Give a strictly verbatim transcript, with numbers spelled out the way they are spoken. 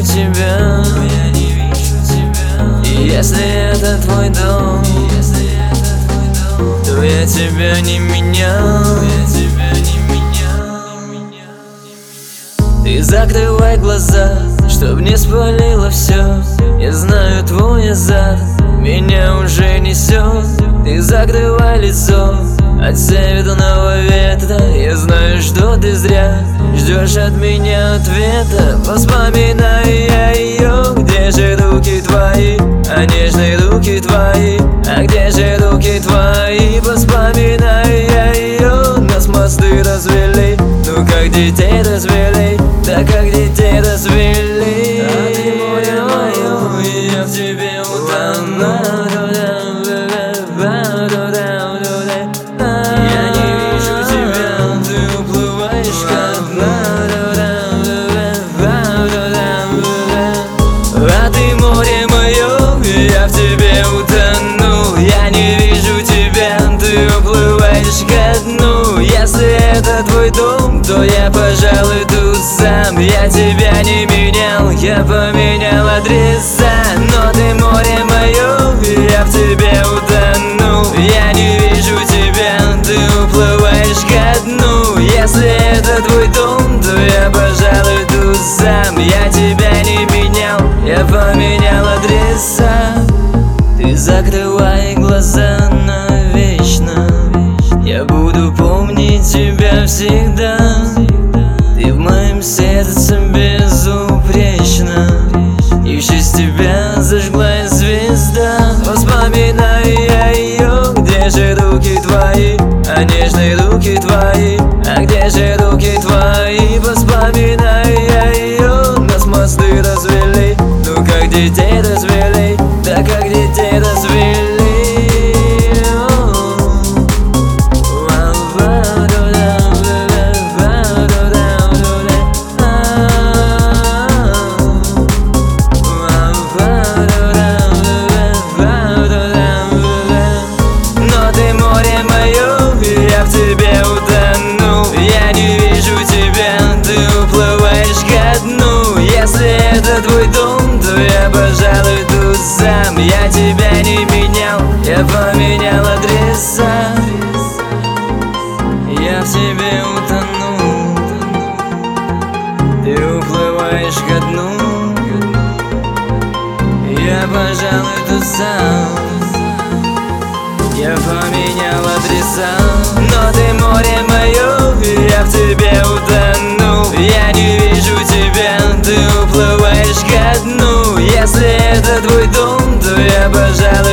тебя, я не вижу тебя. И если это твой дом, если это твой дом, то я тебя не менял, я тебя не менял, не менял, не менял. Ты закрывай глаза, чтоб не спалило все. Я знаю, твой азарт меня уже несет. Ты закрывай лицо от северного ветра. Я знаю, что ты зря ждешь от меня ответа. Вспоминаю я ее, где же руки твои, а нежные руки твои, а где же руки твои? Вспоминаю я ее, нас мосты развели, ну как детей развели, да как детей развели. А ты море мое, и я в тебе утону. Я не вижу тебя, ты уплываешь ко дну. А ты море мое, и я в тебе утону. Я не вижу тебя, ты уплываешь ко дну. Если это твой дом, то я, пожалуй, тут сам. Я тебя не менял, я поменял адреса. Но ты море мое, и я в тебе утону. Я не вижу тебя, ты уплываешь ко дну. Если это твой дом, то я, пожалуй, тут сам. Я тебя не менял, я поменял адреса. Ты закрывай глаза навечно, я буду помнить тебя всегда. Ты в моем сердце безупречна, и в честь тебя зажглась звезда. Вспоминаю я ее, где же руки твои, а нежные руки твои, а где же руки твои? Вспоминаю я ее, нас мосты развели, ну как детей развели, да как детей развели. Это твой дом, то я, пожалуй, тут сам. Я тебя не менял, я поменял адреса. Я в тебе утону, ты уплываешь ко дну. Я, пожалуй, тут сам. Я поменял адреса. Но ты море мое, я в тебе утону. Я не вижу тебя, ты уплываешь ко дну. Если это твой дом, то я, пожалуй,